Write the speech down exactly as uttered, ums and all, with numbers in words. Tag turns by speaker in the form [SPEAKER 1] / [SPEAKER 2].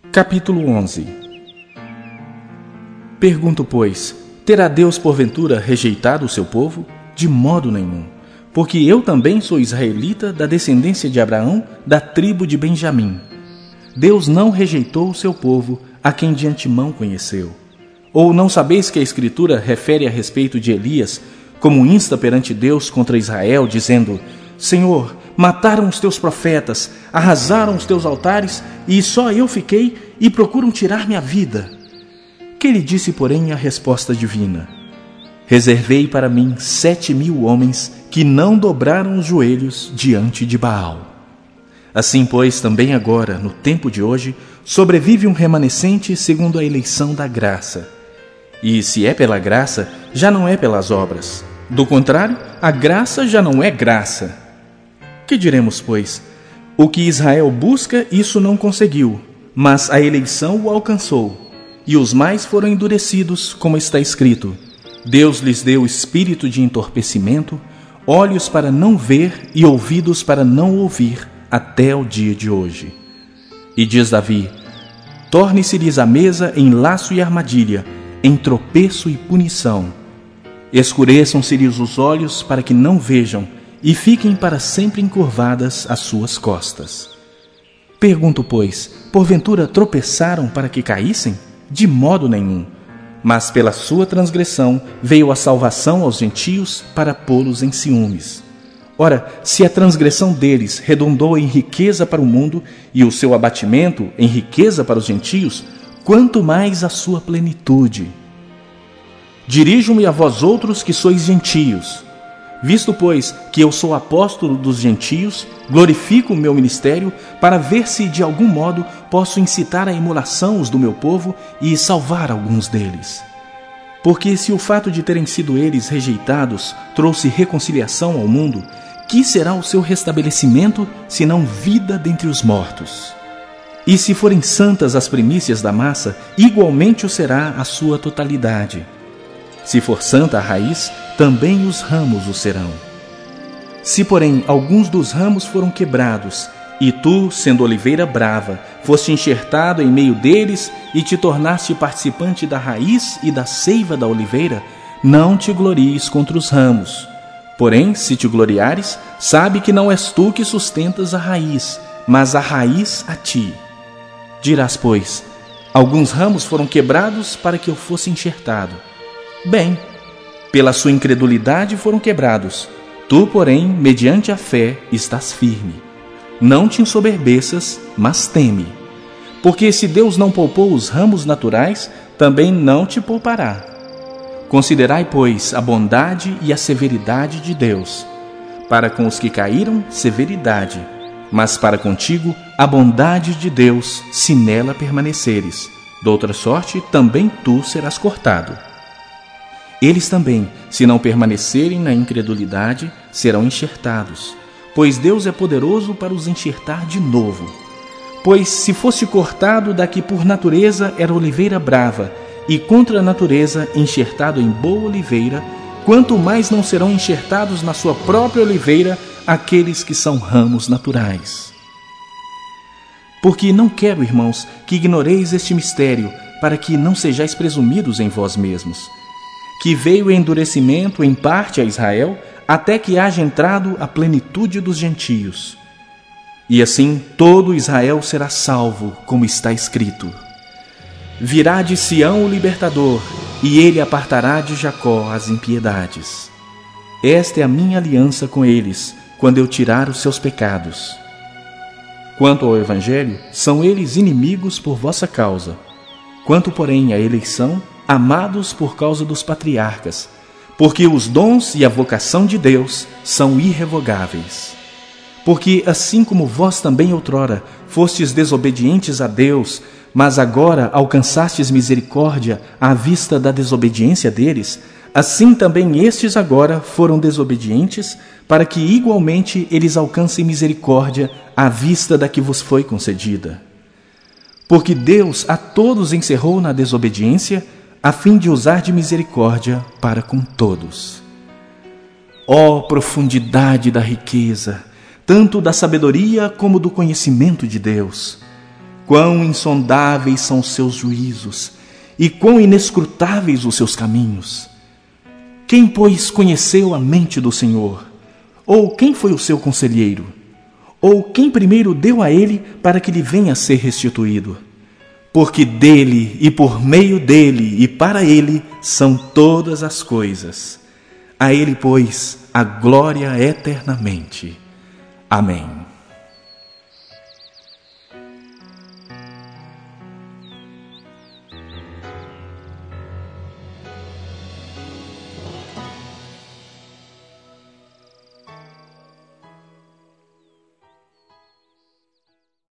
[SPEAKER 1] Capítulo onze. Pergunto, pois, terá Deus porventura rejeitado o seu povo? De modo nenhum, porque eu também sou israelita da descendência de Abraão, da tribo de Benjamim. Deus não rejeitou o seu povo, a quem de antemão conheceu. Ou não sabeis que a Escritura refere a respeito de Elias, como insta perante Deus contra Israel, dizendo: Senhor, mataram os teus profetas, arrasaram os teus altares, e só eu fiquei, e procuram tirar minha vida. Que lhe disse, porém, a resposta divina? Reservei para mim sete mil homens que não dobraram os joelhos diante de Baal. Assim, pois, também agora, no tempo de hoje, sobrevive um remanescente segundo a eleição da graça. E se é pela graça, já não é pelas obras. Do contrário, a graça já não é graça. Que diremos, pois? O que Israel busca, isso não conseguiu, mas a eleição o alcançou. E os mais foram endurecidos, como está escrito: Deus lhes deu espírito de entorpecimento, olhos para não ver e ouvidos para não ouvir, até o dia de hoje. E diz Davi: torne-se-lhes a mesa em laço e armadilha, em tropeço e punição. Escureçam-se-lhes os olhos para que não vejam, e fiquem para sempre encurvadas as suas costas. Pergunto, pois, porventura tropeçaram para que caíssem? De modo nenhum. Mas pela sua transgressão veio a salvação aos gentios para pô-los em ciúmes. Ora, se a transgressão deles redundou em riqueza para o mundo e o seu abatimento em riqueza para os gentios, quanto mais a sua plenitude. Dirijo-me a vós outros que sois gentios. Visto, pois, que eu sou apóstolo dos gentios, glorifico o meu ministério para ver se de algum modo posso incitar à emulação os do meu povo e salvar alguns deles. Porque se o fato de terem sido eles rejeitados trouxe reconciliação ao mundo, que será o seu restabelecimento, senão vida dentre os mortos? E se forem santas as primícias da massa, igualmente o será a sua totalidade. Se for santa a raiz, também os ramos o serão. Se, porém, alguns dos ramos foram quebrados, e tu, sendo oliveira brava, foste enxertado em meio deles e te tornaste participante da raiz e da seiva da oliveira, não te glories contra os ramos. Porém, se te gloriares, sabe que não és tu que sustentas a raiz, mas a raiz a ti. Dirás, pois, alguns ramos foram quebrados para que eu fosse enxertado. Bem, pela sua incredulidade foram quebrados. Tu, porém, mediante a fé, estás firme. Não te ensoberbeças, mas teme. Porque se Deus não poupou os ramos naturais, também não te poupará. Considerai, pois, a bondade e a severidade de Deus. Para com os que caíram, severidade, mas para contigo, a bondade de Deus, se nela permaneceres. Doutra sorte, também tu serás cortado. Eles também, se não permanecerem na incredulidade, serão enxertados, pois Deus é poderoso para os enxertar de novo. Pois se fosse cortado da que por natureza era oliveira brava, e contra a natureza enxertado em boa oliveira, quanto mais não serão enxertados na sua própria oliveira aqueles que são ramos naturais. Porque não quero, irmãos, que ignoreis este mistério, para que não sejais presumidos em vós mesmos, que veio o endurecimento em parte a Israel, até que haja entrado a plenitude dos gentios. E assim todo Israel será salvo, como está escrito: virá de Sião o libertador, e ele apartará de Jacó as impiedades. Esta é a minha aliança com eles, quando eu tirar os seus pecados. Quanto ao Evangelho, são eles inimigos por vossa causa. Quanto, porém, à eleição, amados por causa dos patriarcas, porque os dons e a vocação de Deus são irrevogáveis. Porque assim como vós também outrora fostes desobedientes a Deus, mas agora alcançastes misericórdia à vista da desobediência deles, assim também estes agora foram desobedientes, para que igualmente eles alcancem misericórdia à vista da que vos foi concedida. Porque Deus a todos encerrou na desobediência, a fim de usar de misericórdia para com todos. Ó profundidade da riqueza, tanto da sabedoria como do conhecimento de Deus! quão insondáveis são os seus juízos, e quão inescrutáveis os seus caminhos. Quem, pois, conheceu a mente do Senhor? Ou quem foi o seu conselheiro? Ou quem primeiro deu a ele para que lhe venha a ser restituído? Porque dele, e por meio dele, e para ele, são todas as coisas. A ele, pois, a glória eternamente. Amém.